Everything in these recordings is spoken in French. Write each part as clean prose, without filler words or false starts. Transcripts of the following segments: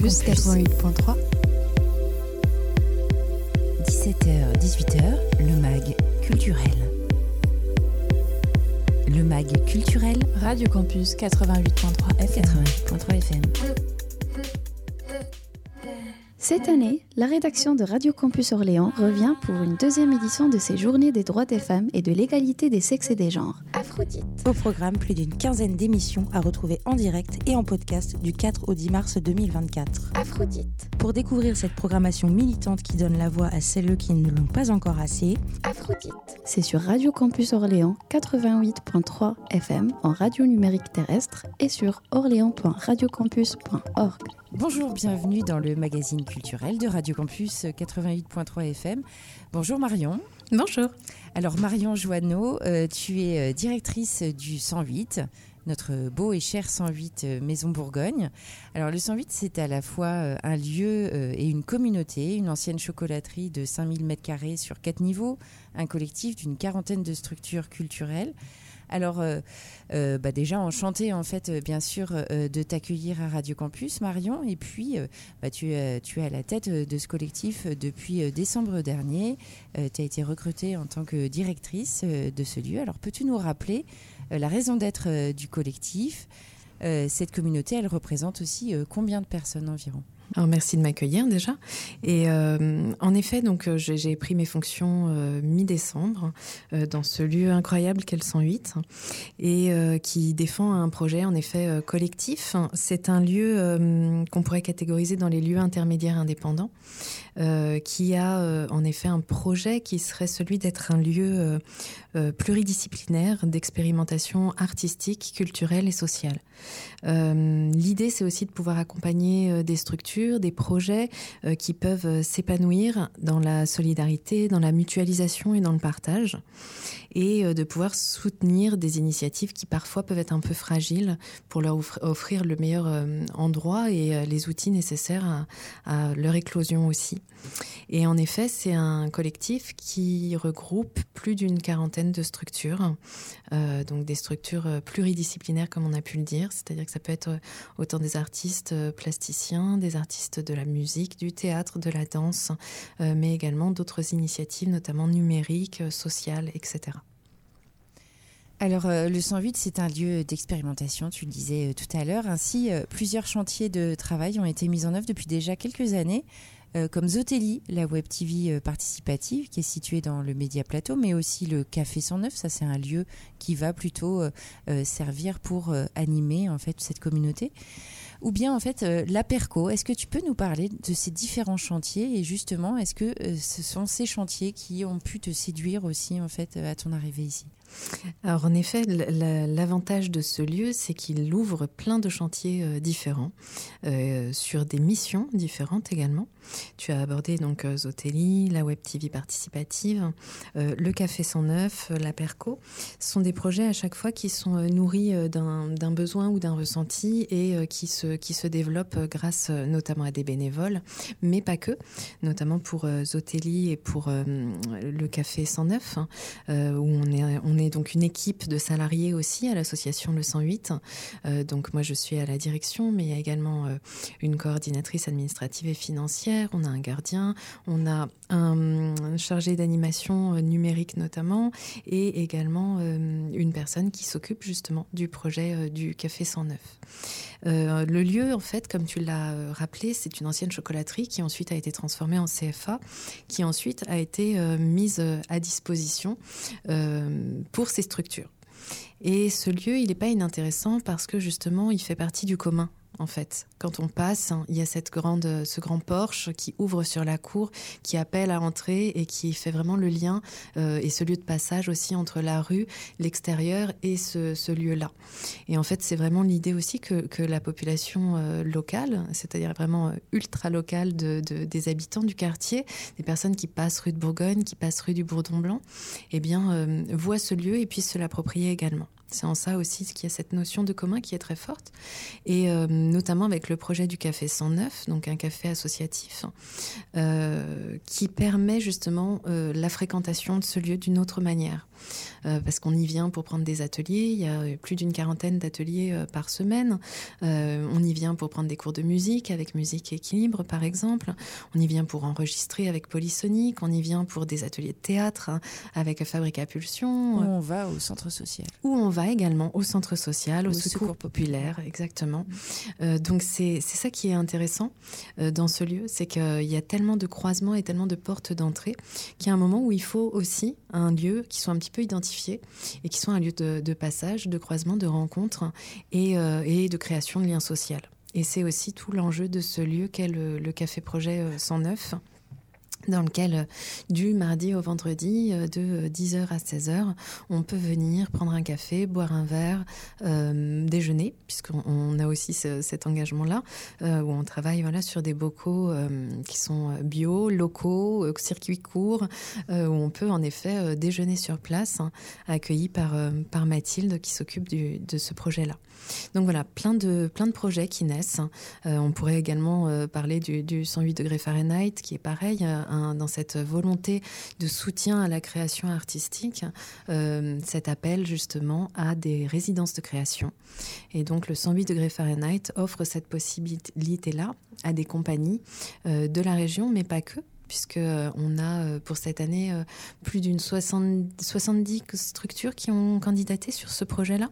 Campus 88.3. 17h-18h, le MAG culturel. Le MAG culturel, Radio Campus 88.3 FM. 88.3 FM. Cette année, la rédaction de Radio Campus Orléans revient pour une deuxième édition de ses Journées des droits des femmes et de l'égalité des sexes et des genres. Aphrodite. Au programme, plus d'une quinzaine d'émissions à retrouver en direct et en podcast du 4 au 10 mars 2024. Aphrodite. Pour découvrir cette programmation militante qui donne la voix à celles qui ne l'ont pas encore assez, Aphrodite. C'est sur Radio Campus Orléans 88.3 FM en radio numérique terrestre et sur orléans.radiocampus.org. Bonjour, bienvenue dans le magazine culturel de Radio Campus 88.3 FM. Bonjour Marion. Bonjour. Alors Marion Joanneau, tu es directrice du 108, notre beau et cher 108 Maison Bourgogne. Alors le 108, c'est à la fois un lieu et une communauté, une ancienne chocolaterie de 5000 m² sur 4 niveaux, un collectif d'une quarantaine de structures culturelles. Alors, déjà enchantée en fait, bien sûr, de t'accueillir à Radio Campus, Marion. Et puis, tu es à la tête de ce collectif depuis décembre dernier. Tu as été recrutée en tant que directrice de ce lieu. Alors, peux-tu nous rappeler la raison d'être du collectif ? Cette communauté, elle représente aussi combien de personnes environ ? Alors, merci de m'accueillir déjà. Et en effet, donc j'ai pris mes fonctions mi-décembre dans ce lieu incroyable qu'est le 108 et qui défend un projet en effet collectif. C'est un lieu qu'on pourrait catégoriser dans les lieux intermédiaires indépendants qui a en effet un projet qui serait celui d'être un lieu pluridisciplinaire d'expérimentation artistique, culturelle et sociale. L'idée, c'est aussi de pouvoir accompagner des structures, des projets qui peuvent s'épanouir dans la solidarité, dans la mutualisation et dans le partage, et de pouvoir soutenir des initiatives qui parfois peuvent être un peu fragiles pour leur offrir le meilleur endroit et les outils nécessaires à leur éclosion aussi. Et en effet, c'est un collectif qui regroupe plus d'une quarantaine de structures, donc des structures pluridisciplinaires comme on a pu le dire, c'est-à-dire que ça peut être autant des artistes plasticiens, des artistes de la musique, du théâtre, de la danse, mais également d'autres initiatives, notamment numériques, sociales, etc. Alors, le 108, c'est un lieu d'expérimentation, tu le disais tout à l'heure. Ainsi, plusieurs chantiers de travail ont été mis en œuvre depuis déjà quelques années, comme Zotelli, la web TV participative qui est située dans le Média Plateau, mais aussi le Café 109. Ça, c'est un lieu qui va plutôt servir pour animer en fait cette communauté. Ou bien en fait l'Aperco. Est-ce que tu peux nous parler de ces différents chantiers et justement, est-ce que ce sont ces chantiers qui ont pu te séduire aussi en fait à ton arrivée ici ? Alors en effet, l'avantage de ce lieu, c'est qu'il ouvre plein de chantiers différents, sur des missions différentes également. Tu as abordé donc Zotelli, la Web TV participative, le Café 109, l'Aperco. Ce sont des projets à chaque fois qui sont nourris d'un besoin ou d'un ressenti et qui se développent grâce notamment à des bénévoles, mais pas que, notamment pour Zotelli et pour le Café 109, où on est donc une équipe de salariés aussi à l'association Le 108. Donc moi je suis à la direction, mais il y a également une coordinatrice administrative et financière, on a un gardien, on a un chargé d'animation numérique notamment, et également une personne qui s'occupe justement du projet du Café 109. Le lieu, en fait, comme tu l'as rappelé, c'est une ancienne chocolaterie qui ensuite a été transformée en CFA, qui ensuite a été mise à disposition pour ces structures. Et ce lieu, il n'est pas inintéressant parce que justement, il fait partie du commun. En fait, quand on passe, il y a ce grand porche qui ouvre sur la cour, qui appelle à entrer et qui fait vraiment le lien et ce lieu de passage aussi entre la rue, l'extérieur et ce lieu-là. Et en fait, c'est vraiment l'idée aussi que la population locale, c'est-à-dire vraiment ultra locale des habitants du quartier, des personnes qui passent rue de Bourgogne, qui passent rue du Bourdon-Blanc, eh bien, voient ce lieu et puissent se l'approprier également. C'est en ça aussi qu'il y a cette notion de commun qui est très forte, et notamment avec le projet du Café 109, donc un café associatif, qui permet justement la fréquentation de ce lieu d'une autre manière. parce qu'on y vient pour prendre des ateliers. Il y a plus d'une 40aine d'ateliers par semaine. On y vient pour prendre des cours de musique avec Musique Équilibre, par exemple. On y vient pour enregistrer avec Polysonic. On y vient pour des ateliers de théâtre avec Fabrica Pulsion. Où on va au centre social. Où on va également au centre social, au secours populaire, exactement. Donc c'est ça qui est intéressant dans ce lieu, c'est qu'il y a tellement de croisements et tellement de portes d'entrée qu'il y a un moment où il faut aussi un lieu qui soit un petit peu identifié et qui soit un lieu de passage, de croisement, de rencontre et de création de liens sociaux. Et c'est aussi tout l'enjeu de ce lieu qu'est le Café Projet 109, dans lequel, du mardi au vendredi, de 10h à 16h, on peut venir prendre un café, boire un verre, déjeuner, puisqu'on a aussi cet engagement-là, où on travaille sur des bocaux qui sont bio, locaux, circuits courts, où on peut en effet déjeuner sur place, accueilli par Mathilde qui s'occupe de ce projet-là. Donc voilà, plein de projets qui naissent. On pourrait également parler du 108 degrés Fahrenheit, qui est pareil, dans cette volonté de soutien à la création artistique, cet appel justement à des résidences de création. Et donc le 108 degrés Fahrenheit offre cette possibilité-là à des compagnies de la région, mais pas que, puisqu'on a pour cette année plus d'une 70 structures qui ont candidaté sur ce projet-là.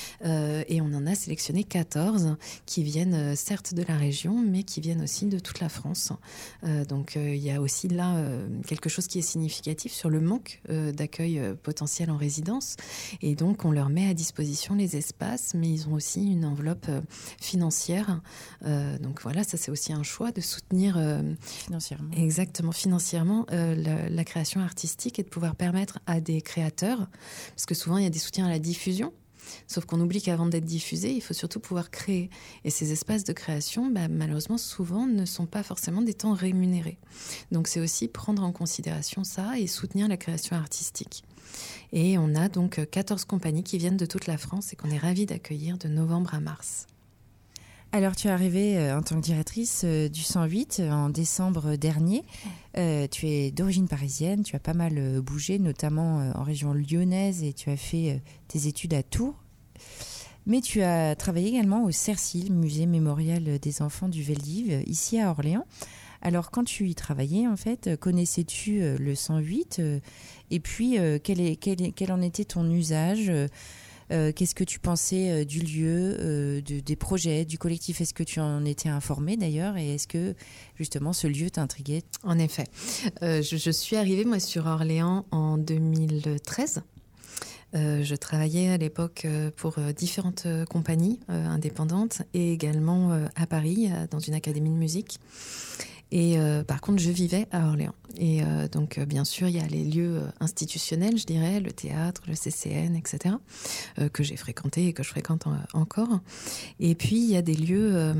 Et on en a sélectionné 14 qui viennent certes de la région, mais qui viennent aussi de toute la France. Donc il y a aussi là quelque chose qui est significatif sur le manque d'accueil potentiel en résidence. Et donc on leur met à disposition les espaces, mais ils ont aussi une enveloppe financière. Donc voilà, ça c'est aussi un choix de soutenir financièrement. Exactement, financièrement la création artistique et de pouvoir permettre à des créateurs, parce que souvent il y a des soutiens à la diffusion. Sauf qu'on oublie qu'avant d'être diffusé, il faut surtout pouvoir créer. Et ces espaces de création, malheureusement, souvent ne sont pas forcément des temps rémunérés. Donc c'est aussi prendre en considération ça et soutenir la création artistique. Et on a donc 14 compagnies qui viennent de toute la France et qu'on est ravis d'accueillir de novembre à mars. Alors, tu es arrivée en tant que directrice du 108 en décembre dernier. Tu es d'origine parisienne, tu as pas mal bougé, notamment en région lyonnaise, et tu as fait tes études à Tours. Mais tu as travaillé également au CERCIL, Musée mémorial des enfants du Veldiv, ici à Orléans. Alors, quand tu y travaillais, en fait, connaissais-tu le 108 et puis, quel en était ton usage qu'est-ce que tu pensais du lieu, des projets, du collectif? Est-ce que tu en étais informée d'ailleurs? Et est-ce que justement ce lieu t'intriguait? En effet. Je suis arrivée moi sur Orléans en 2013. Je travaillais à l'époque pour différentes compagnies indépendantes et également à Paris, dans une académie de musique. Et par contre, je vivais à Orléans. Et donc, bien sûr, il y a les lieux institutionnels, je dirais, le théâtre, le CCN, etc., que j'ai fréquenté et que je fréquente encore. Et puis, il y a des lieux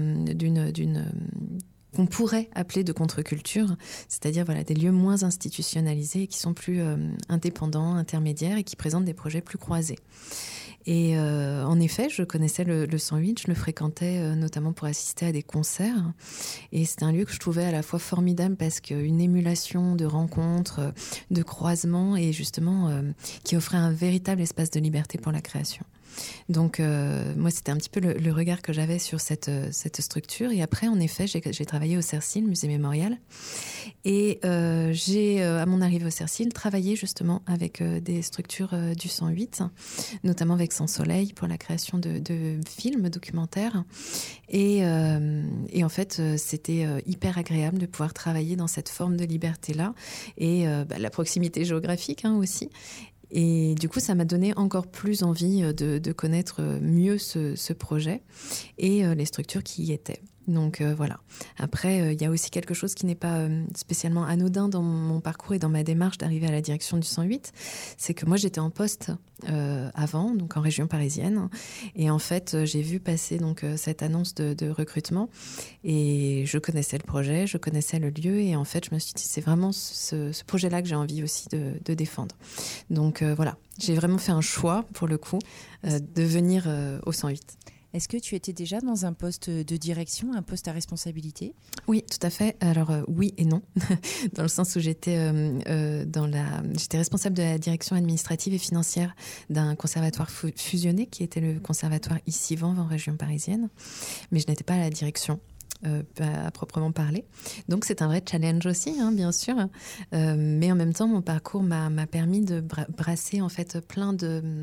qu'on pourrait appeler de contre-culture, c'est-à-dire des lieux moins institutionnalisés, qui sont plus indépendants, intermédiaires et qui présentent des projets plus croisés. Et en effet, je connaissais le 108, je le fréquentais notamment pour assister à des concerts. Et c'était un lieu que je trouvais à la fois formidable parce qu'une émulation de rencontres, de croisements et justement qui offrait un véritable espace de liberté pour la création. Donc moi c'était un petit peu le regard que j'avais sur cette structure. Et après en effet j'ai travaillé au CERCIL, Musée mémorial, et j'ai à mon arrivée au CERCIL travaillé justement avec des structures du 108, notamment avec Sans Soleil pour la création de films documentaires. Et en fait c'était hyper agréable de pouvoir travailler dans cette forme de liberté là et la proximité géographique aussi. Et du coup, ça m'a donné encore plus envie de connaître mieux ce projet et les structures qui y étaient. Donc voilà. Après, il y a aussi quelque chose qui n'est pas spécialement anodin dans mon parcours et dans ma démarche d'arriver à la direction du 108. C'est que moi, j'étais en poste avant, donc en région parisienne. Et en fait, j'ai vu passer donc cette annonce de recrutement. Et je connaissais le projet, je connaissais le lieu. Et en fait, je me suis dit, c'est vraiment ce projet-là que j'ai envie aussi de défendre. Donc voilà, j'ai vraiment fait un choix, pour le coup, de venir au 108. Est-ce que tu étais déjà dans un poste de direction, un poste à responsabilité ? Oui, tout à fait. Alors oui et non, dans le sens où j'étais responsable de la direction administrative et financière d'un conservatoire fusionné qui était le conservatoire Issy-Vanves en région parisienne, mais je n'étais pas à la direction. À proprement parler. Donc c'est un vrai challenge aussi, hein, bien sûr. Mais en même temps, mon parcours m'a permis de brasser en fait plein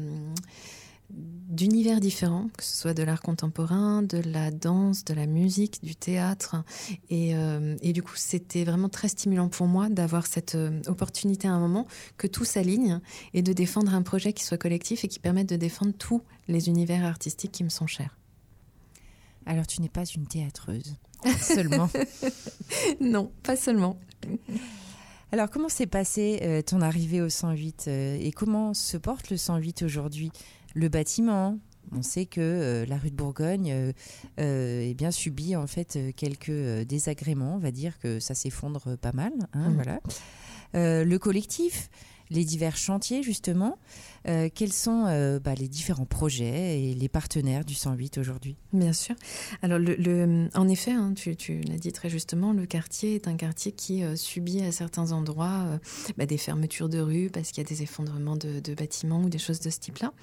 d'univers différents, que ce soit de l'art contemporain, de la danse, de la musique, du théâtre. Et du coup, c'était vraiment très stimulant pour moi d'avoir cette opportunité à un moment que tout s'aligne et de défendre un projet qui soit collectif et qui permette de défendre tous les univers artistiques qui me sont chers. Alors, tu n'es pas une théâtreuse seulement. Non, pas seulement. Alors, comment s'est passée ton arrivée au 108 et comment se porte le 108 aujourd'hui ? Le bâtiment, on sait que la rue de Bourgogne eh bien, subit en fait quelques désagréments. On va dire que ça s'effondre pas mal. Hein, voilà. Le collectif, les divers chantiers justement. Quels sont les différents projets et les partenaires du 108 aujourd'hui ? Bien sûr. Alors, en effet, hein, tu l'as dit très justement, le quartier est un quartier qui subit à certains endroits des fermetures de rues parce qu'il y a des effondrements de bâtiments ou des choses de ce type-là.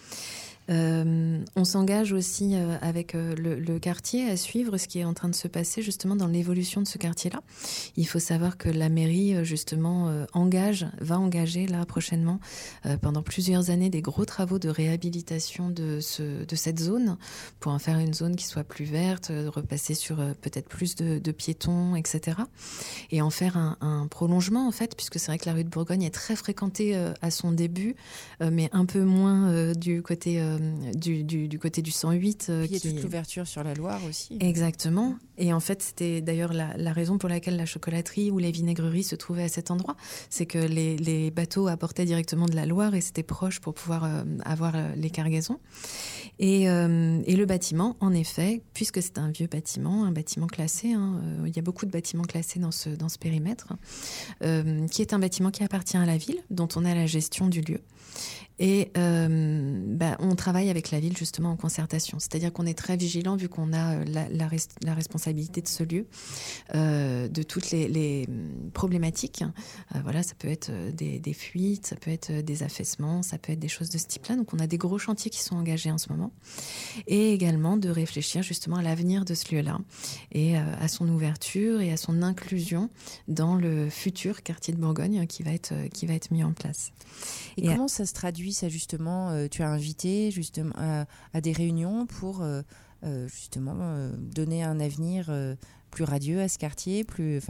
On s'engage aussi avec le quartier à suivre ce qui est en train de se passer justement dans l'évolution de ce quartier-là. Il faut savoir que la mairie justement va engager là prochainement pendant plusieurs années des gros travaux de réhabilitation de cette zone pour en faire une zone qui soit plus verte, repasser sur peut-être plus de piétons, etc. Et en faire un prolongement en fait, puisque c'est vrai que la rue de Bourgogne est très fréquentée à son début, mais un peu moins du côté du côté du 108. Puis il y a toute l'ouverture sur la Loire aussi. Exactement. Et en fait, c'était d'ailleurs la raison pour laquelle la chocolaterie ou les vinaigreries se trouvaient à cet endroit. C'est que les bateaux apportaient directement de la Loire et c'était proche pour pouvoir avoir les cargaisons. Et le bâtiment, en effet, puisque c'est un vieux bâtiment, un bâtiment classé, hein, il y a beaucoup de bâtiments classés dans ce périmètre, qui est un bâtiment qui appartient à la ville, dont on a la gestion du lieu. Et on travaille avec la ville justement en concertation. C'est-à-dire qu'on est très vigilant vu qu'on a la responsabilité de ce lieu, de toutes les problématiques. Voilà, ça peut être des fuites, ça peut être des affaissements, ça peut être des choses de ce type-là. Donc on a des gros chantiers qui sont engagés en ce moment. Et également de réfléchir justement à l'avenir de ce lieu-là et à son ouverture et à son inclusion dans le futur quartier de Bourgogne qui va être mis en place. Et comment ça se traduit ça justement tu as invité justement à des réunions pour justement donner un avenir plus radieux à ce quartier,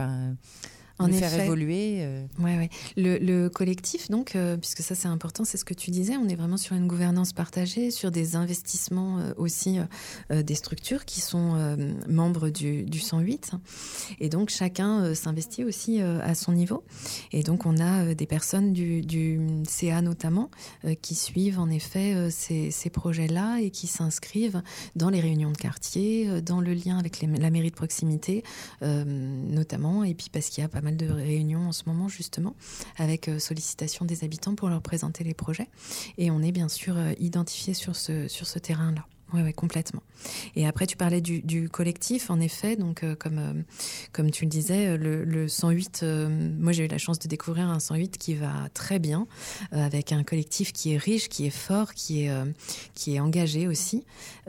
le faire évoluer. Ouais. Le collectif, donc, puisque ça c'est important, c'est ce que tu disais, on est vraiment sur une gouvernance partagée, sur des investissements aussi des structures qui sont membres du 108. Et donc chacun s'investit aussi à son niveau. Et donc on a des personnes du CA notamment qui suivent en effet ces projets-là et qui s'inscrivent dans les réunions de quartier, dans le lien avec la mairie de proximité notamment, et puis parce qu'il y a pas mal de réunions en ce moment justement avec sollicitation des habitants pour leur présenter les projets et on est bien sûr identifié sur ce terrain-là. Oui, complètement. Et après, tu parlais du collectif, en effet. Donc, comme tu le disais, le 108, moi, j'ai eu la chance de découvrir un 108 qui va très bien, avec un collectif qui est riche, qui est fort, qui est engagé aussi,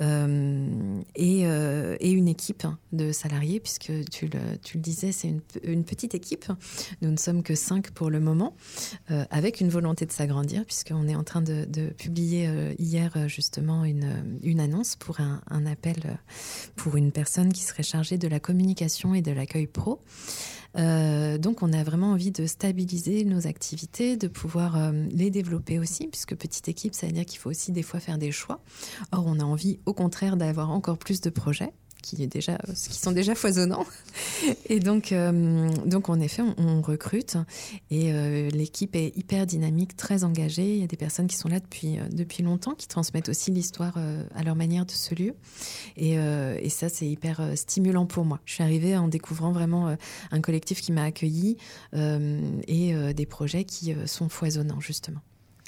et une équipe de salariés, puisque tu le disais, c'est une petite équipe. Nous ne sommes que 5 pour le moment, avec une volonté de s'agrandir, puisqu'on est en train de publier hier, justement, une annonce pour un appel pour une personne qui serait chargée de la communication et de l'accueil pro. Donc on a vraiment envie de stabiliser nos activités, de pouvoir les développer aussi, puisque petite équipe, ça veut dire qu'il faut aussi des fois faire des choix. Or, on a envie au contraire d'avoir encore plus de projets qui sont déjà foisonnants. Et donc en effet, on recrute et l'équipe est hyper dynamique, très engagée. Il y a des personnes qui sont là depuis longtemps, qui transmettent aussi l'histoire à leur manière de ce lieu. Et ça, c'est hyper stimulant pour moi. Je suis arrivée en découvrant vraiment un collectif qui m'a accueillie et des projets qui sont foisonnants, justement.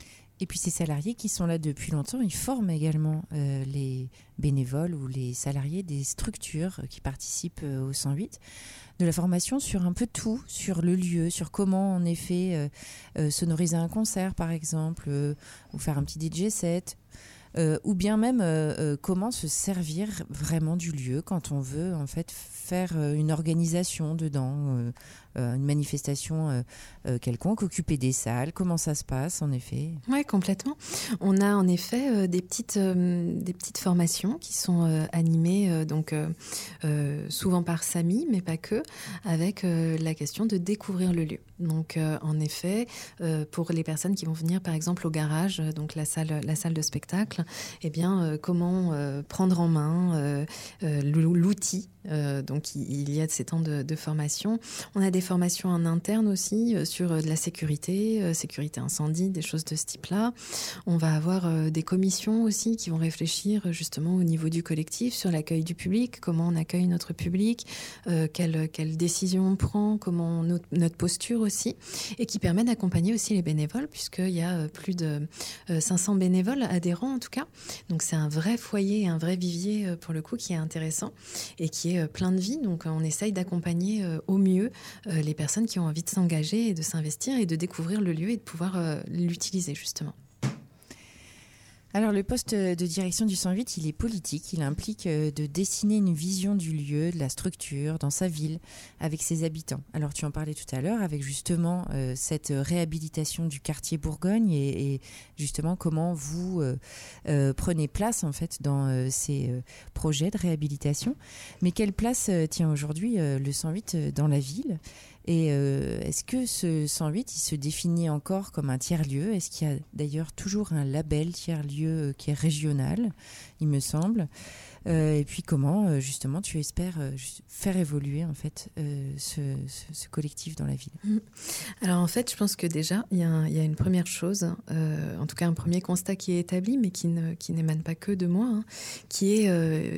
Et puis ces salariés qui sont là depuis longtemps, ils forment également les bénévoles ou les salariés des structures qui participent au 108, de la formation sur un peu tout, sur le lieu, sur comment en effet sonoriser un concert par exemple, ou faire un petit DJ set. Ou bien même comment se servir vraiment du lieu quand on veut en fait faire une organisation dedans, une manifestation quelconque, occuper des salles, comment ça se passe en effet. Oui, complètement. On a en effet des petites formations qui sont animées souvent par Samy, mais pas que, avec la question de découvrir le lieu. Donc en effet, pour les personnes qui vont venir par exemple au garage, donc la salle de spectacle, eh bien comment prendre en main l'outil. Donc il y a de ces temps de formation. On a des formations en interne aussi sur de la sécurité, sécurité incendie, des choses de ce type-là. On va avoir des commissions aussi qui vont réfléchir justement au niveau du collectif sur l'accueil du public, comment on accueille notre public, quelles décisions on prend, comment notre posture aussi, et qui permet d'accompagner aussi les bénévoles puisqu'il y a plus de 500 bénévoles adhérents en tout cas. Donc c'est un vrai foyer, un vrai vivier pour le coup qui est intéressant et qui est plein de vie. Donc on essaye d'accompagner au mieux les personnes qui ont envie de s'engager et de s'investir et de découvrir le lieu et de pouvoir l'utiliser justement. Alors le poste de direction du 108, il est politique, il implique de dessiner une vision du lieu, de la structure, dans sa ville, avec ses habitants. Alors tu en parlais tout à l'heure avec justement cette réhabilitation du quartier Bourgogne et justement comment vous prenez place en fait dans ces projets de réhabilitation. Mais quelle place tient aujourd'hui le 108 dans la ville ? Et est-ce que ce 108, il se définit encore comme un tiers-lieu ? Est-ce qu'il y a d'ailleurs toujours un label tiers-lieu qui est régional, il me semble ? Et puis comment, justement, tu espères faire évoluer en fait ce collectif dans la ville ? Alors en fait, je pense que déjà, il y a une première chose, en tout cas un premier constat qui est établi, mais qui n'émane pas que de moi, qui est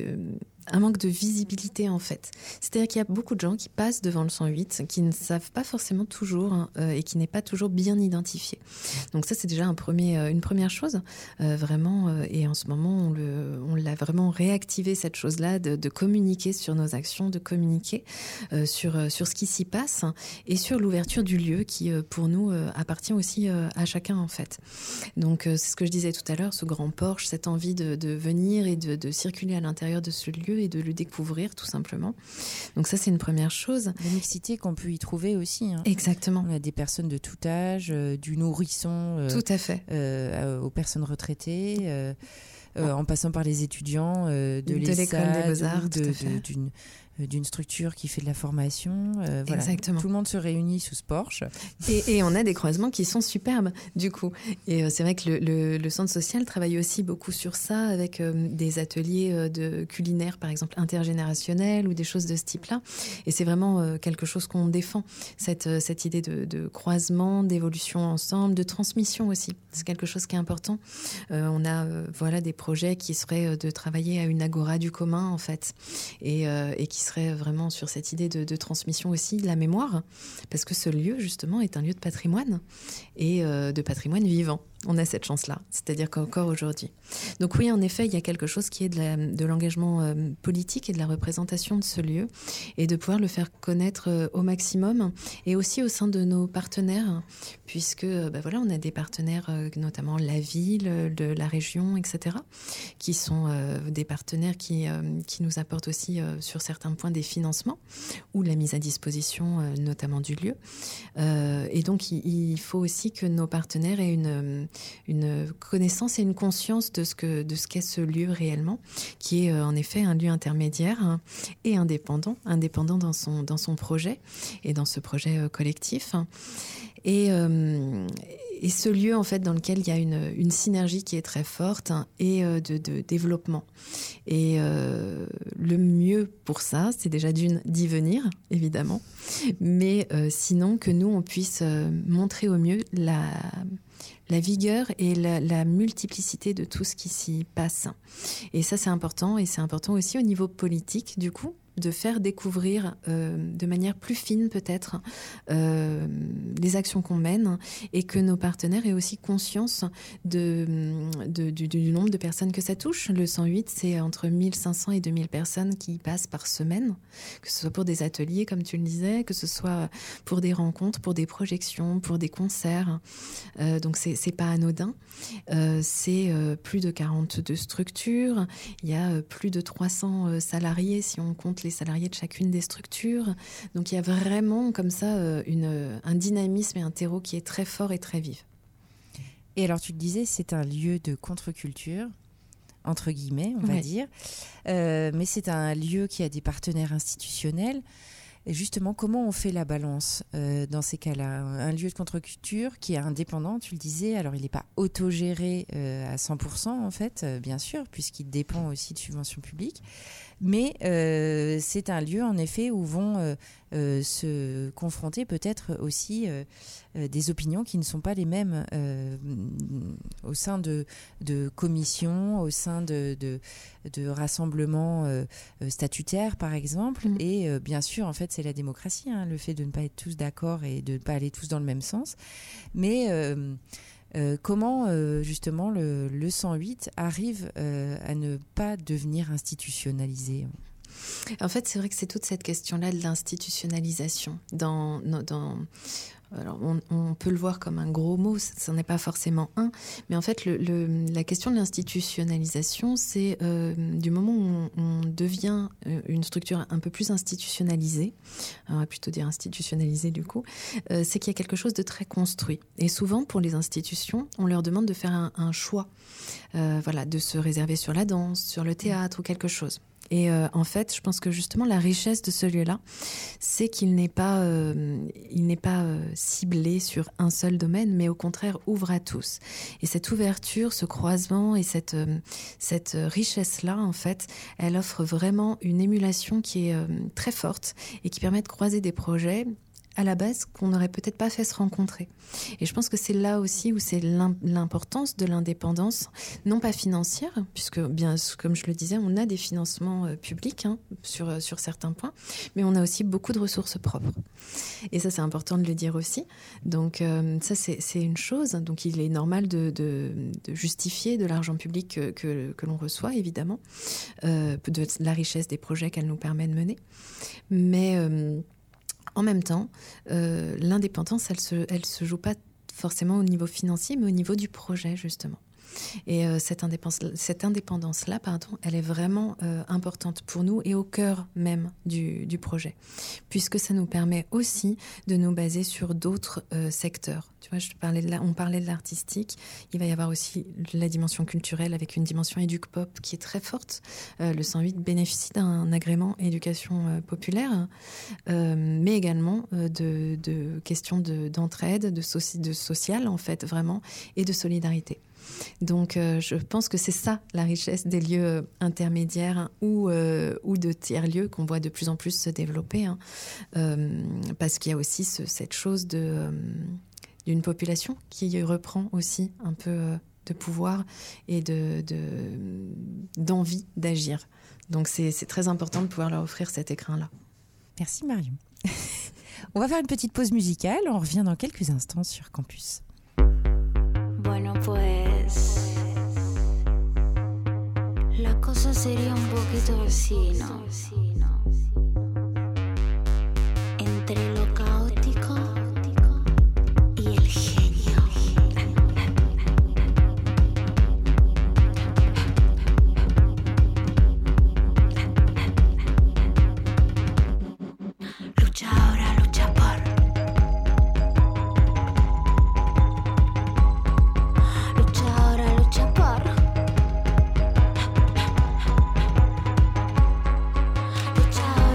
un manque de visibilité en fait. C'est-à-dire qu'il y a beaucoup de gens qui passent devant le 108, qui ne savent pas forcément toujours et qui n'est pas toujours bien identifié. Donc ça, c'est déjà une première chose, vraiment. Et en ce moment, on l'a vraiment réactivé cette chose-là, de communiquer sur nos actions, de communiquer sur ce qui s'y passe et sur l'ouverture du lieu qui, pour nous, appartient aussi à chacun en fait. Donc c'est ce que je disais tout à l'heure, ce grand porche, cette envie de venir et de circuler à l'intérieur de ce lieu et de le découvrir tout simplement. Donc ça, c'est une première chose. La mixité qu'on peut y trouver aussi. Hein. Exactement. On a des personnes de tout âge, du nourrisson tout à fait. Aux personnes retraitées, en passant par les étudiants de l'école des Beaux-Arts, d'une structure qui fait de la formation. Voilà. Exactement. Tout le monde se réunit sous ce porche. Et on a des croisements qui sont superbes, du coup. Et c'est vrai que le centre social travaille aussi beaucoup sur ça, avec des ateliers de culinaire, par exemple, intergénérationnels ou des choses de ce type-là. Et c'est vraiment quelque chose qu'on défend, cette idée de croisement, d'évolution ensemble, de transmission aussi. C'est quelque chose qui est important. On a des projets qui seraient de travailler à une agora du commun, en fait, et qui serait vraiment sur cette idée de transmission aussi de la mémoire, parce que ce lieu, justement, est un lieu de patrimoine et de patrimoine vivant. On a cette chance-là, c'est-à-dire qu'encore aujourd'hui. Donc oui, en effet, il y a quelque chose qui est de l'engagement politique et de la représentation de ce lieu et de pouvoir le faire connaître au maximum et aussi au sein de nos partenaires, puisque on a des partenaires, notamment la ville, de la région, etc., qui sont des partenaires qui nous apportent aussi sur certains points des financements ou la mise à disposition notamment du lieu. Et donc, il faut aussi que nos partenaires aient une connaissance et une conscience de ce qu'est ce lieu réellement, qui est en effet un lieu intermédiaire et indépendant dans son projet et dans ce projet collectif. Et ce lieu, en fait, dans lequel il y a une synergie qui est très forte et de développement. Et le mieux pour ça, c'est déjà d'y venir, évidemment, mais sinon que nous, on puisse montrer au mieux la vigueur et la multiplicité de tout ce qui s'y passe. Et ça, c'est important. Et c'est important aussi au niveau politique, du coup, de faire découvrir de manière plus fine peut-être les actions qu'on mène et que nos partenaires aient aussi conscience du nombre de personnes que ça touche. Le 108, c'est entre 1500 et 2000 personnes qui y passent par semaine, que ce soit pour des ateliers, comme tu le disais, que ce soit pour des rencontres, pour des projections, pour des concerts. Donc, c'est pas anodin. C'est plus de 42 structures. Il y a plus de 300 salariés, si on compte les salariés de chacune des structures. Donc, il y a vraiment comme ça un dynamisme et un terreau qui est très fort et très vif. Et alors, tu le disais, c'est un lieu de contre-culture, entre guillemets, on va dire. Mais c'est un lieu qui a des partenaires institutionnels. Et justement, comment on fait la balance dans ces cas-là ? Un lieu de contre-culture qui est indépendant, tu le disais, alors il n'est pas autogéré à 100% en fait, bien sûr, puisqu'il dépend aussi de subventions publiques. Mais c'est un lieu, en effet, où vont se confronter peut-être aussi des opinions qui ne sont pas les mêmes au sein de commissions, au sein de rassemblements statutaires, par exemple. Et bien sûr, en fait, c'est la démocratie, hein, le fait de ne pas être tous d'accord et de ne pas aller tous dans le même sens. Mais comment, justement, le 108 arrive à ne pas devenir institutionnalisé ? En fait, c'est vrai que c'est toute cette question-là de l'institutionnalisation. Alors, on peut le voir comme un gros mot, ça n'en est pas forcément un, mais en fait, la question de l'institutionnalisation, c'est du moment où on devient une structure un peu plus institutionnalisée, on va plutôt dire institutionnalisée du coup, c'est qu'il y a quelque chose de très construit. Et souvent, pour les institutions, on leur demande de faire un choix, de se réserver sur la danse, sur le théâtre ou quelque chose. Et en fait, je pense que justement la richesse de ce lieu-là, c'est qu'il n'est pas ciblé sur un seul domaine, mais au contraire ouvre à tous. Et cette ouverture, ce croisement et cette richesse-là, en fait, elle offre vraiment une émulation qui est très forte et qui permet de croiser des projets à la base qu'on n'aurait peut-être pas fait se rencontrer. Et je pense que c'est là aussi où c'est l'importance de l'indépendance, non pas financière, puisque bien comme je le disais, on a des financements publics sur certains points, mais on a aussi beaucoup de ressources propres. Et ça, c'est important de le dire aussi. Donc ça, c'est une chose. Donc il est normal de justifier de l'argent public que l'on reçoit, évidemment, de la richesse des projets qu'elle nous permet de mener. Mais en même temps, l'indépendance, elle se joue pas forcément au niveau financier, mais au niveau du projet, justement. Et cette indépendance-là, elle est vraiment importante pour nous et au cœur même du projet, puisque ça nous permet aussi de nous baser sur d'autres secteurs. Tu vois, on parlait de l'artistique, il va y avoir aussi la dimension culturelle avec une dimension éduc-pop qui est très forte. Le 108 bénéficie d'un agrément éducation populaire, mais également de questions d'entraide, de social en fait, vraiment, et de solidarité. Donc, je pense que c'est ça la richesse des lieux intermédiaires ou de tiers-lieux qu'on voit de plus en plus se développer, parce qu'il y a aussi cette chose d'une population qui reprend aussi un peu de pouvoir et d'envie d'agir. Donc, c'est très important de pouvoir leur offrir cet écrin-là. Merci Marion. On va faire une petite pause musicale, on revient dans quelques instants sur Campus. Bueno, pues la cosa sería un poquito así, ¿no? Entre lo caótico y el genio. Lucha ahora, lucha por. Lucha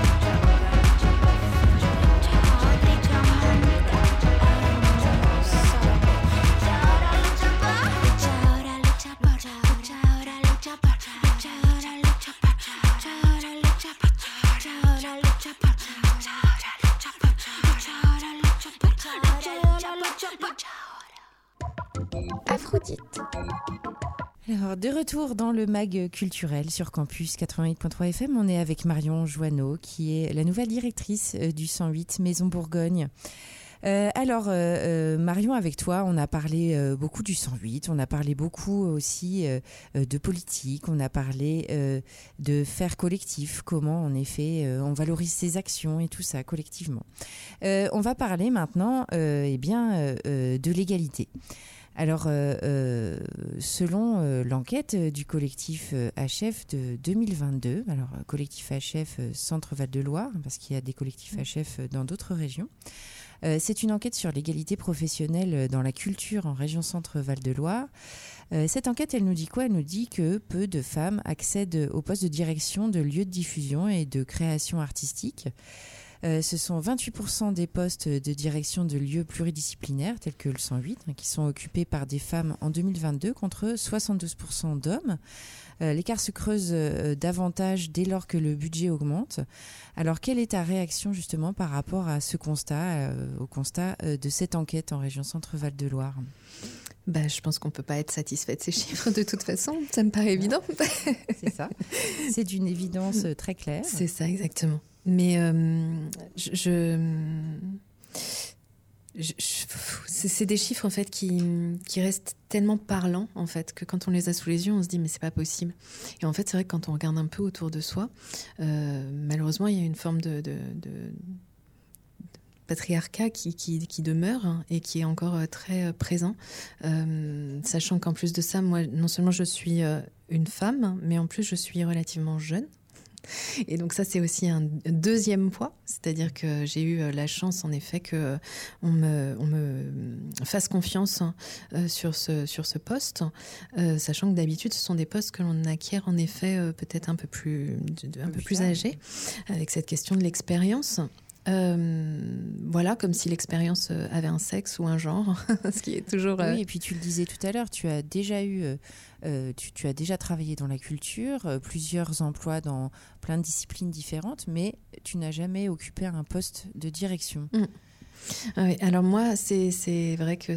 Aphrodite. Alors, de retour dans le mag culturel sur Campus 88.3 FM, on est avec Marion Joanneau, qui est la nouvelle directrice du 108 Maison Bourgogne. Marion, avec toi, on a parlé beaucoup du 108, on a parlé beaucoup aussi de politique, on a parlé de faire collectif, comment en effet on valorise ses actions et tout ça collectivement. On va parler maintenant de l'égalité. Alors, selon l'enquête du collectif HF de 2022, alors collectif HF Centre Val-de-Loire, parce qu'il y a des collectifs HF dans d'autres régions, c'est une enquête sur l'égalité professionnelle dans la culture en région Centre Val-de-Loire. Cette enquête, elle nous dit quoi ? Elle nous dit que peu de femmes accèdent aux postes de direction de lieux de diffusion et de création artistique. Ce sont 28% des postes de direction de lieux pluridisciplinaires, tels que le 108, qui sont occupés par des femmes en 2022, contre 72% d'hommes. L'écart se creuse davantage dès lors que le budget augmente. Alors, quelle est ta réaction justement par rapport à ce constat, au constat de cette enquête en région Centre-Val de Loire ? Je pense qu'on ne peut pas être satisfait de ces chiffres de toute façon, ça me paraît évident. C'est ça, c'est d'une évidence très claire. C'est ça, exactement. Mais c'est des chiffres en fait qui restent tellement parlants en fait que quand on les a sous les yeux, on se dit mais c'est pas possible. Et en fait, c'est vrai que quand on regarde un peu autour de soi, malheureusement, il y a une forme de patriarcat qui demeure et qui est encore très présent, sachant qu'en plus de ça, moi, non seulement je suis une femme, mais en plus je suis relativement jeune. Et donc ça, c'est aussi un deuxième poids, c'est-à-dire que j'ai eu la chance en effet qu'on me fasse confiance sur ce poste, sachant que d'habitude, ce sont des postes que l'on acquiert en effet peut-être un peu plus âgés, avec cette question de l'expérience. Voilà, comme si l'expérience avait un sexe ou un genre, ce qui est toujours... Oui, et puis tu le disais tout à l'heure, tu as déjà travaillé dans la culture, plusieurs emplois dans plein de disciplines différentes, mais tu n'as jamais occupé un poste de direction. Oui, alors moi, c'est vrai que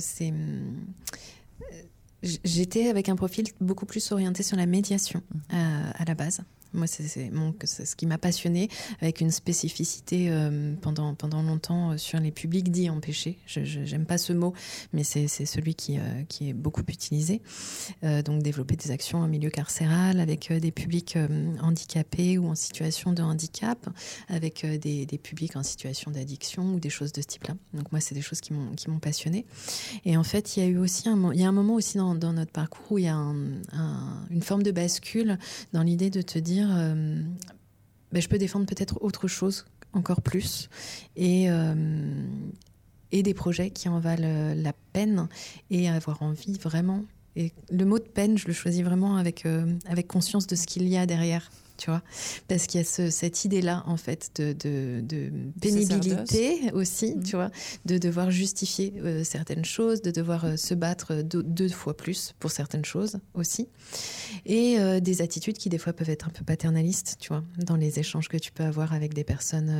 j'étais avec un profil beaucoup plus orienté sur la médiation à la base. Moi, c'est ce qui m'a passionnée, avec une spécificité pendant longtemps sur les publics dits empêchés. J'aime pas ce mot, mais c'est celui qui est beaucoup utilisé. Donc, développer des actions en milieu carcéral avec des publics handicapés ou en situation de handicap, avec des publics en situation d'addiction ou des choses de ce type-là. Donc, moi, c'est des choses qui m'ont passionnée. Et en fait, il y a eu aussi un moment aussi dans notre parcours où il y a une forme de bascule dans l'idée de te dire je peux défendre peut-être autre chose encore plus et des projets qui en valent la peine et avoir envie vraiment. Et le mot de peine, je le choisis vraiment avec conscience de ce qu'il y a derrière. tu vois, parce qu'il y a cette idée-là en fait de pénibilité aussi, tu vois, de devoir justifier certaines choses, de devoir se battre deux fois plus pour certaines choses aussi, et des attitudes qui des fois peuvent être un peu paternalistes, tu vois, dans les échanges que tu peux avoir avec des personnes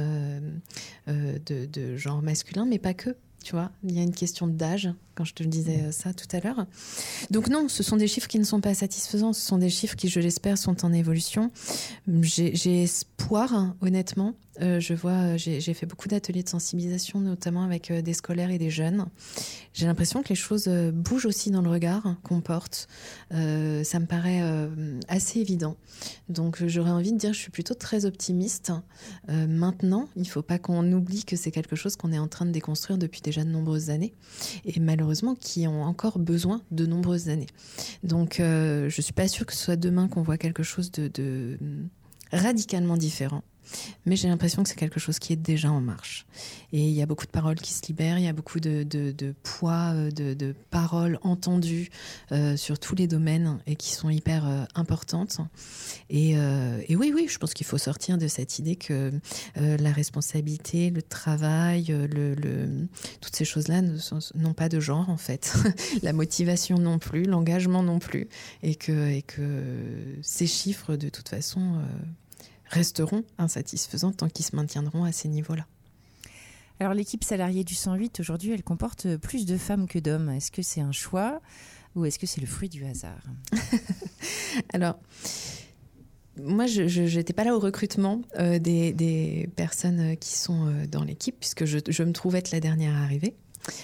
de genre masculin, mais pas que. Tu vois, il y a une question d'âge, quand je te le disais ça tout à l'heure. Donc non, ce sont des chiffres qui ne sont pas satisfaisants. Ce sont des chiffres qui, je l'espère, sont en évolution. J'ai espoir, hein, honnêtement. Je vois, j'ai fait beaucoup d'ateliers de sensibilisation, notamment avec des scolaires et des jeunes. J'ai l'impression que les choses bougent aussi dans le regard qu'on porte. Ça me paraît assez évident. Donc j'aurais envie de dire, je suis plutôt très optimiste. Maintenant, il ne faut pas qu'on oublie que c'est quelque chose qu'on est en train de déconstruire depuis déjà de nombreuses années. Et malheureusement, qui ont encore besoin de nombreuses années. Donc je ne suis pas sûre que ce soit demain qu'on voit quelque chose de radicalement différent. Mais j'ai l'impression que c'est quelque chose qui est déjà en marche. Et il y a beaucoup de paroles qui se libèrent, il y a beaucoup de poids, de paroles entendues sur tous les domaines et qui sont hyper importantes. Et oui, je pense qu'il faut sortir de cette idée que la responsabilité, le travail, toutes ces choses-là n'ont pas de genre en fait. La motivation non plus, l'engagement non plus. Et que ces chiffres, de toute façon... resteront insatisfaisants tant qu'ils se maintiendront à ces niveaux-là. Alors l'équipe salariée du 108, aujourd'hui, elle comporte plus de femmes que d'hommes. Est-ce que c'est un choix ou est-ce que c'est le fruit du hasard ? Alors, moi, je n'étais pas là au recrutement des personnes qui sont dans l'équipe, puisque je me trouve être la dernière arrivée.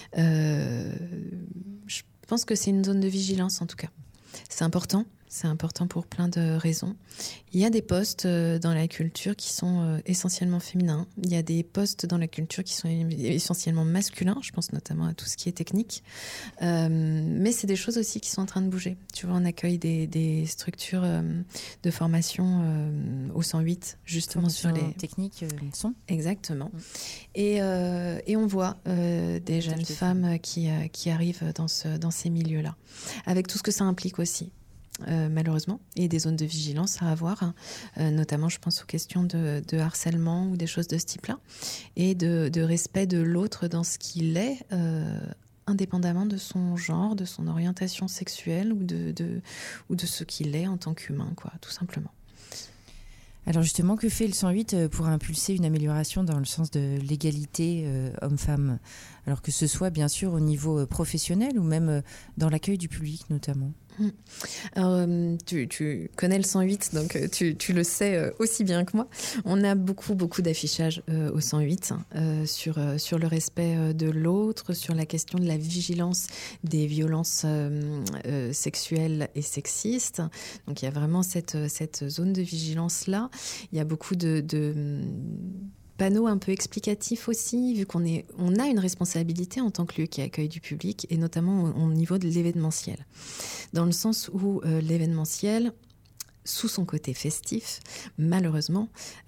Je pense que c'est une zone de vigilance, en tout cas. C'est important. C'est important pour plein de raisons. Il y a des postes dans la culture qui sont essentiellement féminins. Il y a des postes dans la culture qui sont essentiellement masculins. Je pense notamment à tout ce qui est technique. Mais c'est des choses aussi qui sont en train de bouger. Tu vois, on accueille des structures de formation au 108, justement sur les... techniques, son. Exactement. Et on voit des jeunes femmes qui arrivent dans ces milieux-là. Avec tout ce que ça implique aussi. Malheureusement, et des zones de vigilance à avoir, notamment je pense aux questions de harcèlement ou des choses de ce type-là, et de respect de l'autre dans ce qu'il est, indépendamment de son genre, de son orientation sexuelle ou de ce qu'il est en tant qu'humain, quoi, tout simplement. Alors justement, que fait le 108 pour impulser une amélioration dans le sens de l'égalité homme-femme ? Alors que ce soit bien sûr au niveau professionnel ou même dans l'accueil du public notamment. Alors, tu connais le 108, donc tu le sais aussi bien que moi. On a beaucoup d'affichage au 108 sur le respect de l'autre, sur la question de la vigilance des violences sexuelles et sexistes. Donc il y a vraiment cette zone de vigilance-là. Il y a beaucoup de panneaux un peu explicatifs aussi, vu qu'on a une responsabilité en tant que lieu qui accueille du public, et notamment au niveau de l'événementiel. Dans le sens où l'événementiel, sous son côté festif, malheureusement,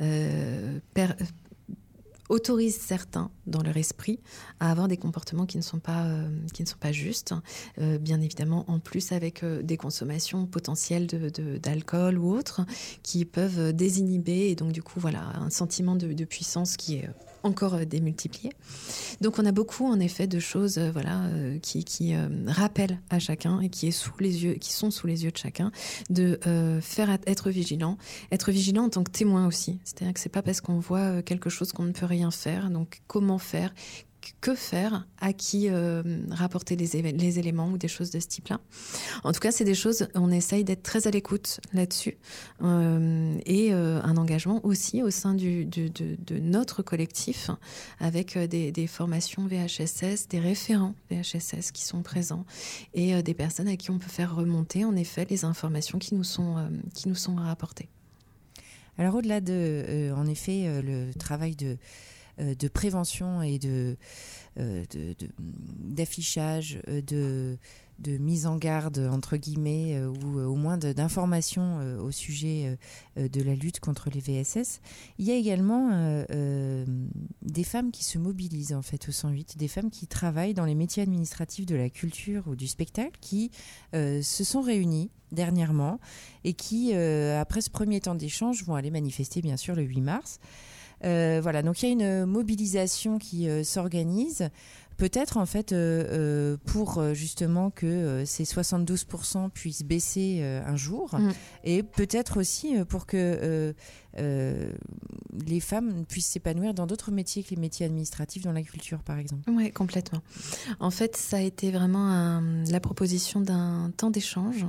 autorise certains, dans leur esprit, à avoir des comportements qui ne sont pas justes. Bien évidemment, en plus avec des consommations potentielles d'alcool ou autres, qui peuvent désinhiber, et donc du coup, voilà, un sentiment de puissance qui est encore démultiplié. Donc on a beaucoup en effet de choses qui rappellent à chacun et qui sont sous les yeux de chacun, de faire être vigilant en tant que témoin aussi. C'est-à-dire que c'est pas parce qu'on voit quelque chose qu'on ne peut rien faire. Donc comment faire ? Que faire, à qui rapporter les éléments ou des choses de ce type-là. En tout cas, c'est des choses, on essaye d'être très à l'écoute là-dessus, et un engagement aussi au sein de notre collectif, avec des formations VHSS, des référents VHSS qui sont présents, et des personnes à qui on peut faire remonter en effet les informations qui nous sont rapportées. Alors au-delà de, en effet, le travail de prévention et d'affichage, mise en garde, entre guillemets, ou au moins d'informations au sujet de la lutte contre les VSS. Il y a également des femmes qui se mobilisent en fait au 108, des femmes qui travaillent dans les métiers administratifs de la culture ou du spectacle, qui se sont réunies dernièrement et qui, après ce premier temps d'échange, vont aller manifester bien sûr le 8 mars. Voilà, donc il y a une mobilisation qui s'organise. Peut-être en fait pour justement que ces 72% puissent baisser un jour, et peut-être aussi pour que les femmes puissent s'épanouir dans d'autres métiers que les métiers administratifs, dans la culture par exemple. Oui, complètement. En fait, ça a été vraiment la proposition d'un temps d'échange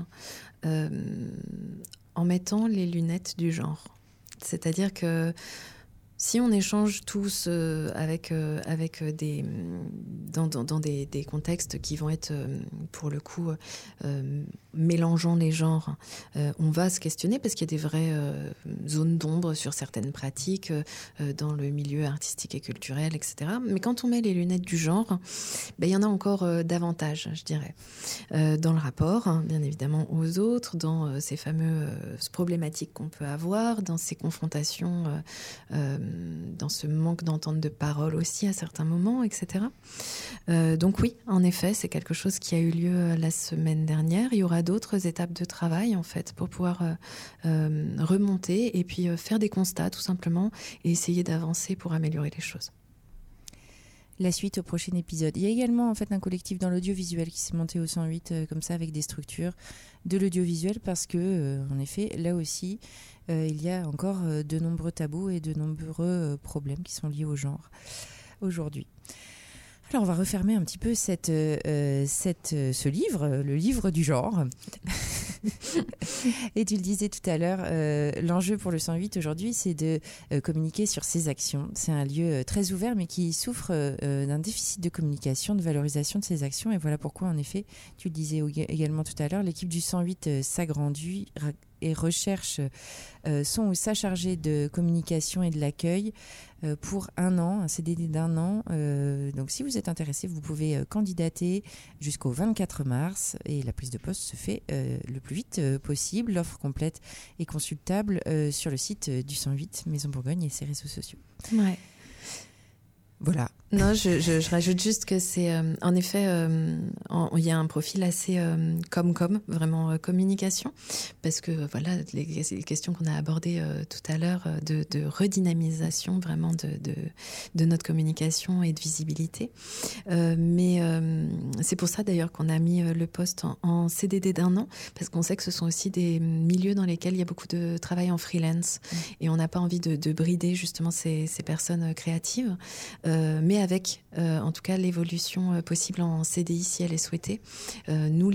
en mettant les lunettes du genre. C'est-à-dire que si on échange tous avec dans des contextes qui vont être pour le coup mélangeant les genres, on va se questionner parce qu'il y a des vraies zones d'ombre sur certaines pratiques dans le milieu artistique et culturel, etc. Mais quand on met les lunettes du genre, il y en a encore davantage, je dirais, dans le rapport, hein, bien évidemment, aux autres, dans ces fameuses problématiques qu'on peut avoir, dans ces confrontations dans ce manque d'entente de parole aussi à certains moments, etc. Donc oui, en effet, c'est quelque chose qui a eu lieu la semaine dernière. Il y aura d'autres étapes de travail, en fait, pour pouvoir remonter et puis faire des constats, tout simplement, et essayer d'avancer pour améliorer les choses. La suite au prochain épisode. Il y a également en fait un collectif dans l'audiovisuel qui s'est monté au 108 comme ça avec des structures de l'audiovisuel parce que en effet là aussi il y a encore de nombreux tabous et de nombreux problèmes qui sont liés au genre aujourd'hui. Alors on va refermer un petit peu ce livre, le livre du genre. Et tu le disais tout à l'heure, l'enjeu pour le 108 aujourd'hui, c'est de communiquer sur ses actions. C'est un lieu très ouvert, mais qui souffre d'un déficit de communication, de valorisation de ses actions. Et voilà pourquoi, en effet, tu le disais également tout à l'heure, l'équipe du 108 s'agrandit et recherche son ou sa chargée de communication et de l'accueil pour un CDD d'1 an. Donc si vous êtes intéressé, vous pouvez candidater jusqu'au 24 mars et la prise de poste se fait le plus vite possible. L'offre complète est consultable sur le site du 108 Maison Bourgogne et ses réseaux sociaux. Ouais. Voilà. Non, je rajoute juste que c'est en effet, il y a un profil assez vraiment communication, parce que voilà les questions qu'on a abordées tout à l'heure de redynamisation vraiment de notre communication et de visibilité. Mais c'est pour ça d'ailleurs qu'on a mis le poste en CDD d'1 an, parce qu'on sait que ce sont aussi des milieux dans lesquels il y a beaucoup de travail en freelance et on n'a pas envie de brider justement ces personnes créatives, mais avec en tout cas l'évolution possible en CDI si elle est souhaitée. Nous,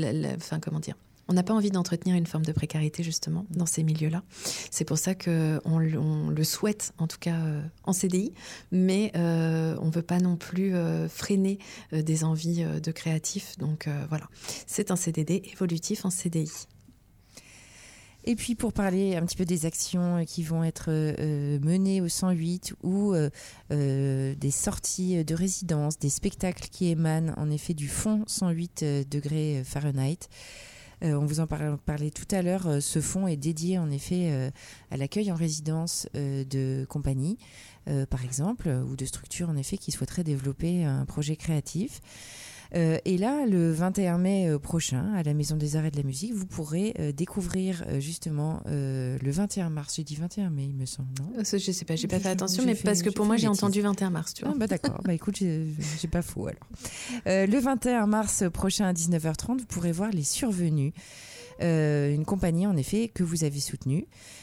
on n'a pas envie d'entretenir une forme de précarité justement dans ces milieux-là. C'est pour ça qu'on le souhaite en tout cas en CDI, mais on ne veut pas non plus freiner des envies de créatifs. Donc voilà, c'est un CDD évolutif en CDI. Et puis pour parler un petit peu des actions qui vont être menées au 108 ou des sorties de résidence, des spectacles qui émanent en effet du fonds 108 degrés Fahrenheit. On vous en parlait tout à l'heure. Ce fonds est dédié en effet à l'accueil en résidence de compagnies, par exemple, ou de structures en effet qui souhaiteraient développer un projet créatif. Et là, le 21 mai prochain, à la Maison des Arts et de la Musique, vous pourrez découvrir justement le 21 mars. J'ai dit 21 mai, il me semble, non ? Je sais pas, j'ai pas fait attention, mais parce que pour moi, j'ai entendu 21 mars, tu vois. Ah, d'accord, écoute, j'ai pas faux alors. Le 21 mars prochain à 19h30, vous pourrez voir Les Survenus, une compagnie en effet que vous avez soutenue.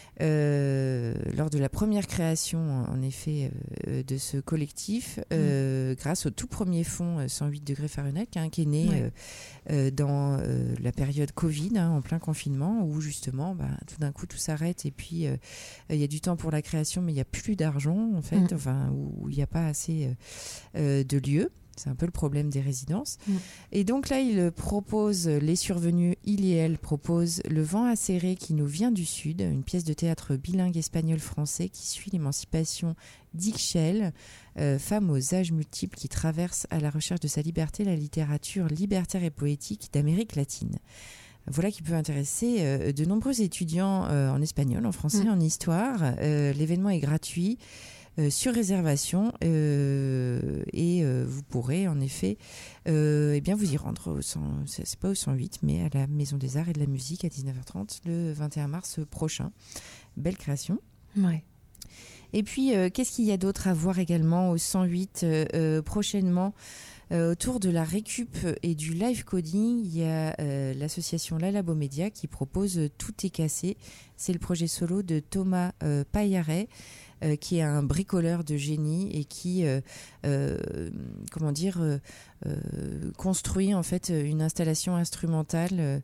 Lors de la première création en effet de ce collectif grâce au tout premier fonds 108 degrés Fahrenheit qui est né dans la période Covid en plein confinement où justement tout d'un coup tout s'arrête et puis il y a du temps pour la création mais il n'y a plus d'argent en fait où il n'y a pas assez de lieux. C'est un peu le problème des résidences. Et donc là, il propose, les survenus, il et elle proposent Le vent acéré qui nous vient du Sud, une pièce de théâtre bilingue espagnol-français qui suit l'émancipation d'Ixchel, femme aux âges multiples qui traverse à la recherche de sa liberté la littérature libertaire et poétique d'Amérique latine. Voilà qui peut intéresser de nombreux étudiants en espagnol, en français, en histoire. L'événement est gratuit. Sur réservation et vous pourrez en effet bien vous y rendre c'est pas au 108 mais à la Maison des Arts et de la Musique à 19h30 le 21 mars prochain. Belle création. Ouais. Et puis qu'est-ce qu'il y a d'autre à voir également au 108 prochainement? Autour de la récup et du live coding, il y a l'association La Labo Média qui propose Tout est cassé. C'est le projet solo de Thomas Payaret, qui est un bricoleur de génie et qui construit en fait une installation instrumentale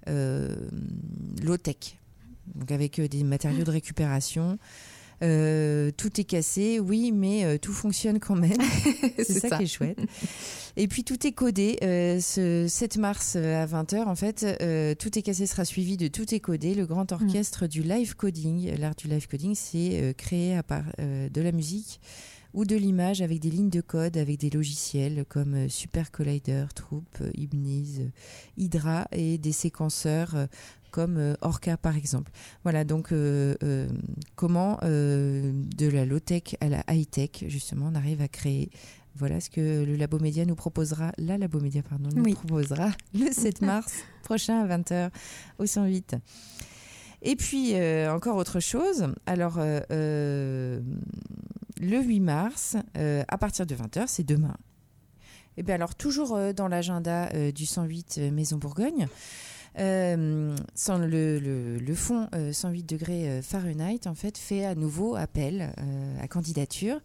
low-tech, donc avec des matériaux de récupération. Tout est cassé, oui, mais tout fonctionne quand même. c'est ça qui est chouette. Et puis tout est codé. Ce 7 mars à 20h, en fait, Tout est cassé sera suivi de Tout est codé, le grand orchestre du live coding. L'art du live coding, c'est créer à part de la musique ou de l'image avec des lignes de code, avec des logiciels comme Super Collider, Troop, Ibniz, Hydra et des séquenceurs comme Orca par exemple. Voilà, donc comment de la low-tech à la high-tech, justement, on arrive à créer. Voilà ce que le Labo Média nous proposera, proposera le 7 mars prochain à 20h au 108. Et puis, encore autre chose, alors le 8 mars, à partir de 20h, c'est demain. Et bien alors, toujours dans l'agenda du 108 Maison Bourgogne, sans le fond 108 degrés Fahrenheit en fait fait à nouveau appel à candidature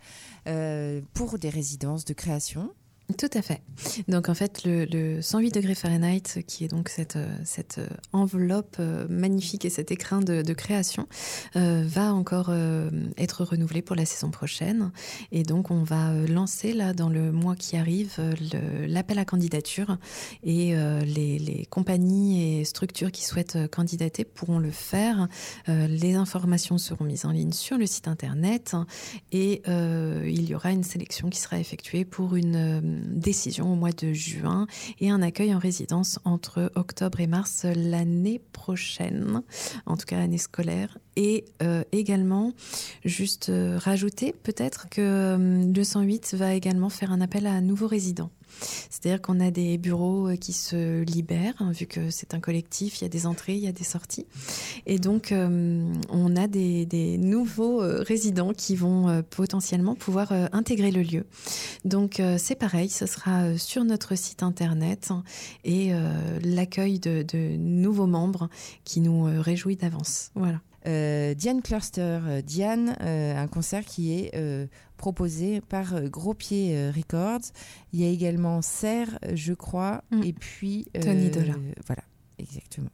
pour des résidences de création. Tout à fait. Donc en fait, le 108 degrés Fahrenheit, qui est donc cette enveloppe magnifique et cet écrin de création, va encore être renouvelé pour la saison prochaine. Et donc on va lancer là dans le mois qui arrive l'appel à candidature et les compagnies et structures qui souhaitent candidater pourront le faire. Les informations seront mises en ligne sur le site internet et il y aura une sélection qui sera effectuée pour une décision au mois de juin et un accueil en résidence entre octobre et mars l'année prochaine, en tout cas l'année scolaire. Et également, juste rajouter peut-être que le 108 va également faire un appel à nouveaux résidents. C'est-à-dire qu'on a des bureaux qui se libèrent, hein, vu que c'est un collectif, il y a des entrées, il y a des sorties. Et donc, on a des nouveaux résidents qui vont potentiellement pouvoir intégrer le lieu. Donc, c'est pareil, ce sera sur notre site internet et l'accueil de nouveaux membres qui nous réjouit d'avance. Voilà. Diane Cluster, Diane, un concert qui est proposé par Gros Pied Records. Il y a également Serre, je crois, et puis Tony Dolla. Voilà, exactement.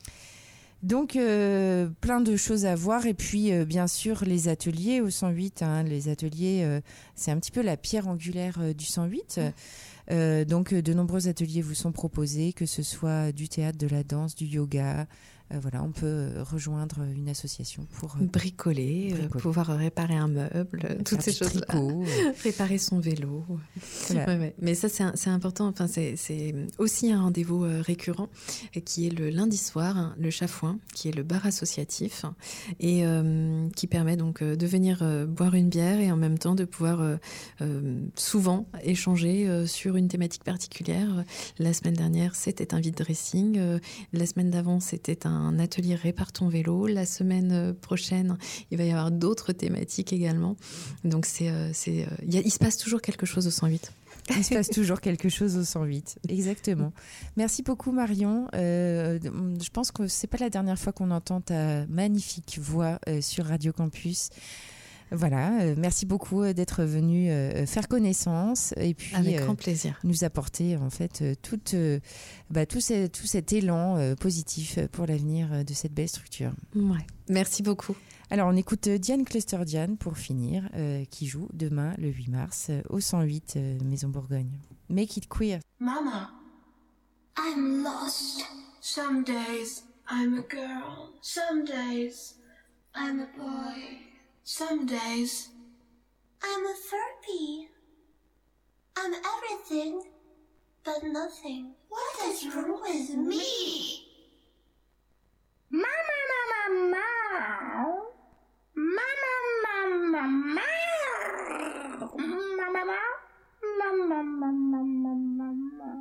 Donc plein de choses à voir et puis bien sûr les ateliers au 108. Hein, les ateliers, c'est un petit peu la pierre angulaire du 108. Donc de nombreux ateliers vous sont proposés, que ce soit du théâtre, de la danse, du yoga. Voilà, on peut rejoindre une association pour bricoler, pouvoir réparer un meuble, toutes ces choses-là. Réparer son vélo. Voilà. Ouais. Mais ça, c'est important. Enfin, c'est aussi un rendez-vous récurrent qui est le lundi soir, hein, le Chafouin, qui est le bar associatif et qui permet donc de venir boire une bière et en même temps de pouvoir souvent échanger sur une thématique particulière. La semaine dernière, c'était un vide dressing. La semaine d'avant, c'était un atelier répare ton vélo. La semaine prochaine, il va y avoir d'autres thématiques également. Donc il se passe toujours quelque chose au 108. Il se passe toujours quelque chose au 108, exactement. Merci beaucoup Marion. Je pense que c'est pas la dernière fois qu'on entend ta magnifique voix sur Radio Campus. Voilà, merci beaucoup d'être venu faire connaissance et puis avec grand plaisir nous apporter en fait tout cet élan positif pour l'avenir de cette belle structure. Ouais. Merci beaucoup. Alors on écoute Diane Cluster Diane pour finir, qui joue demain le 8 mars au 108 Maison Bourgogne. Make it queer. Mama, I'm lost. Some days I'm a girl. Some days I'm a boy. Some days I'm a furby. I'm everything but nothing. What is wrong with me? Mama, mama, mama. Mama, mama, mama. Mama, mama, mama, mama.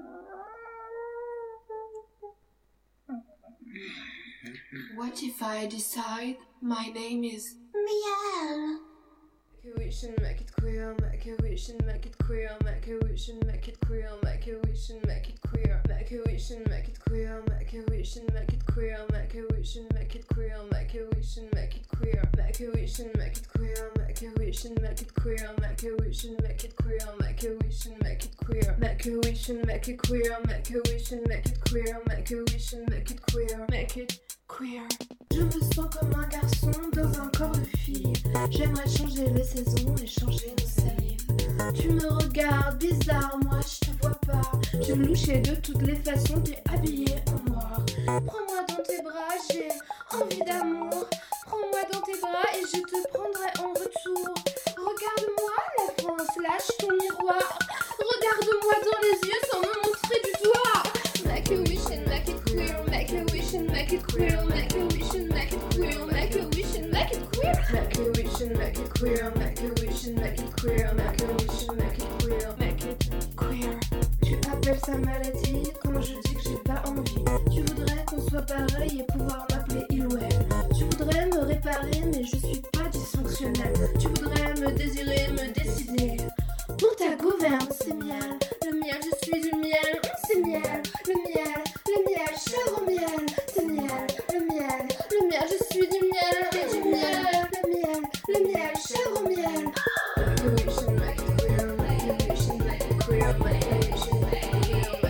What if I decide my name is Miel? Make a wish and make it queer, make a wish and make it queer, make a wish and make it queer, make a wish and make it queer, make a wish and make it queer, make a wish and make it queer, make a wish and make it queer, make a wish and make it queer, make a wish and make it queer, make a wish and make it queer, make a wish and make it queer, make a wish and make it queer, make a wish and make it queer, make a wish and make it queer, make a wish and make it queer, make it queer. Je me sens comme un garçon dans un corps de fille. J'aimerais changer les saisons et changer nos salives. Tu me regardes bizarre, moi je te vois pas. Tu me louchais de toutes les façons, t'es habillée en noir. Prends-moi dans tes bras, j'ai envie d'amour. Prends-moi dans tes bras et je te prendrai en retour. Regarde-moi, la France, lâche ton miroir. Regarde-moi dans les yeux sans me montrer du doigt. Make a wish and make it queer, make a wish and make it queer, make a wish and make it queer, make a wish and make it queer, Make a wish and make it queer, make a wish and make it queer, make a wish and make it queer, make it queer. Tu appelles ça maladie quand je dis que j'ai pas envie. Tu voudrais qu'on soit pareil et pouvoir m'appeler il ou elle. Tu voudrais me réparer mais je suis pas dysfonctionnelle. Tu voudrais me désirer, me décider. Pour ta gouverne, c'est miel. Le miel, je suis du miel. C'est miel, le miel, cher au miel. C'est miel, le miel, je suis du miel. Et du miel, le miel, cher au miel. Make a wish and make it queer, make a wish and make it queer, make a wish and make it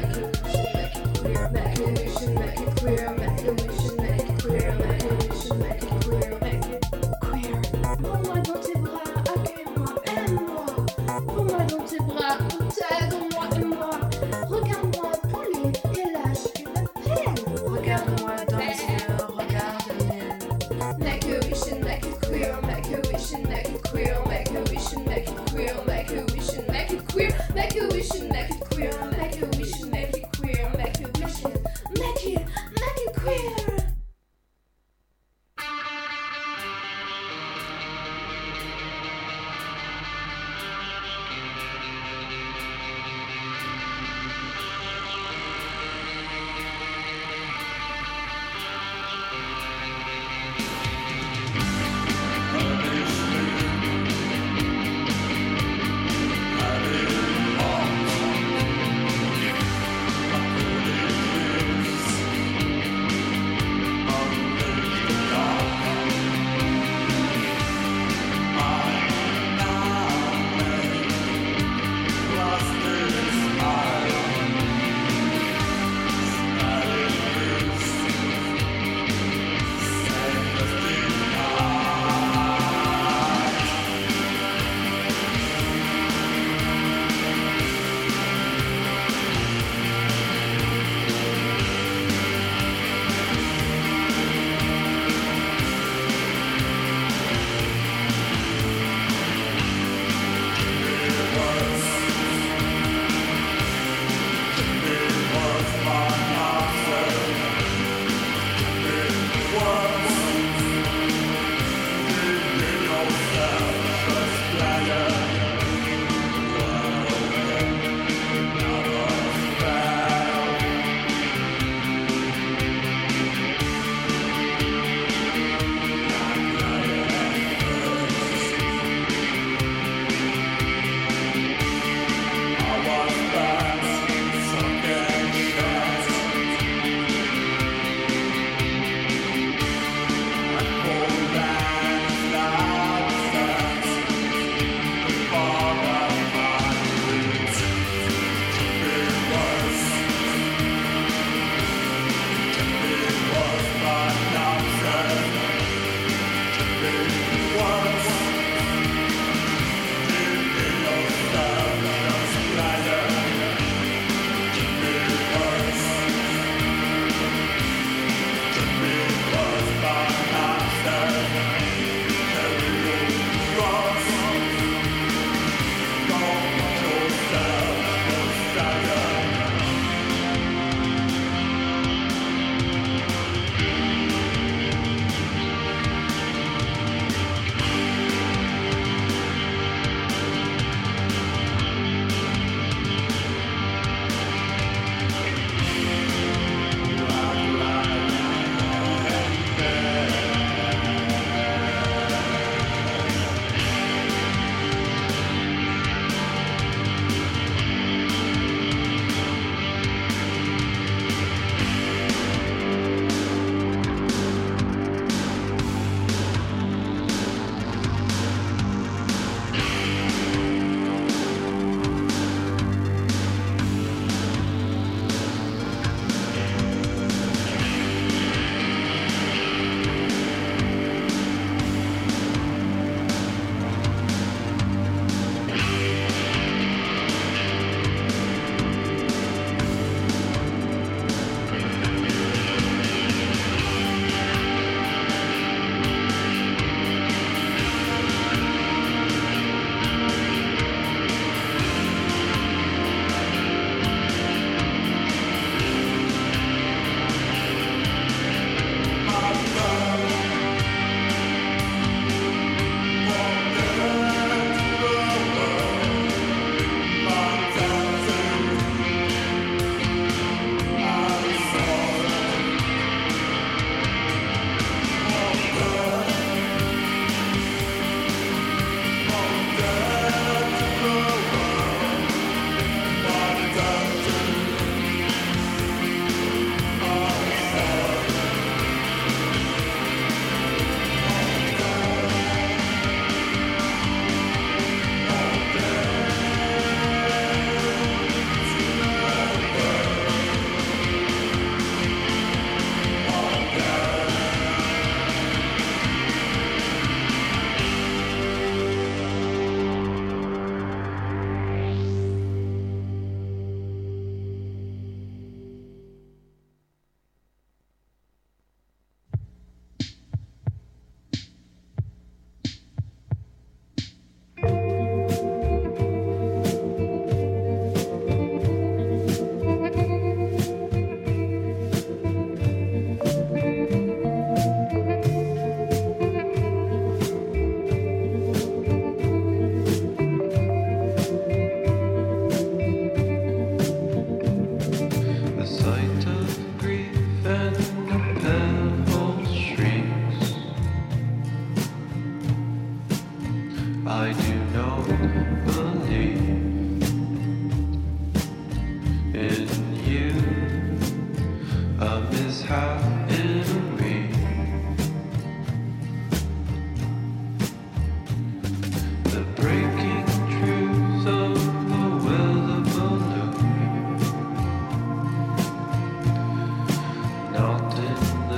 queer, make a wish and make it queer, make a wish and make it queer, make a wish and make it queer, make it queer. Prends-moi dans tes bras, accueille-moi, aime-moi. Prends-moi dans tes bras, intègre-moi et moi. Regarde-moi poli et lâche une peine. Regarde-moi dans les yeux, regarde le miel. Make a wish and make it queer, make a wish and make it queer, make a wish and make it queer, make a wish and make it queer, make a wish and make it queer, make a wish and make it queer, make a wish and make it queer.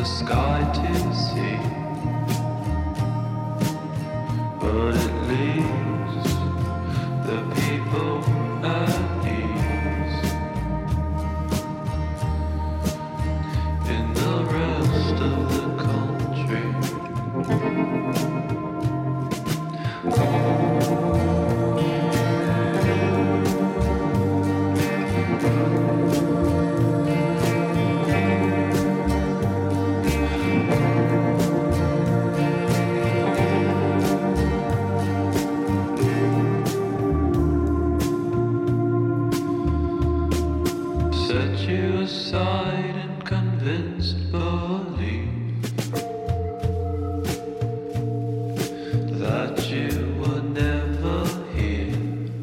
the sky to see, but it leaves the people at ease. In the rest of the country, set you aside and convinced belief that you were never here,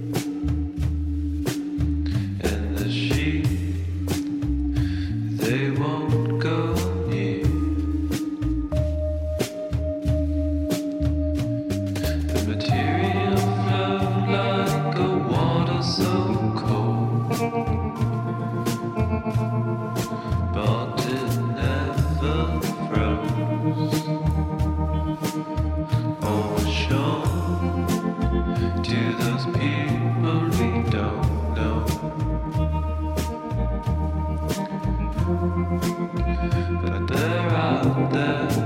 and the sheep, they won't go near. The material flowed like a water so cold, but it never froze or shone to those people we don't know. But they're out there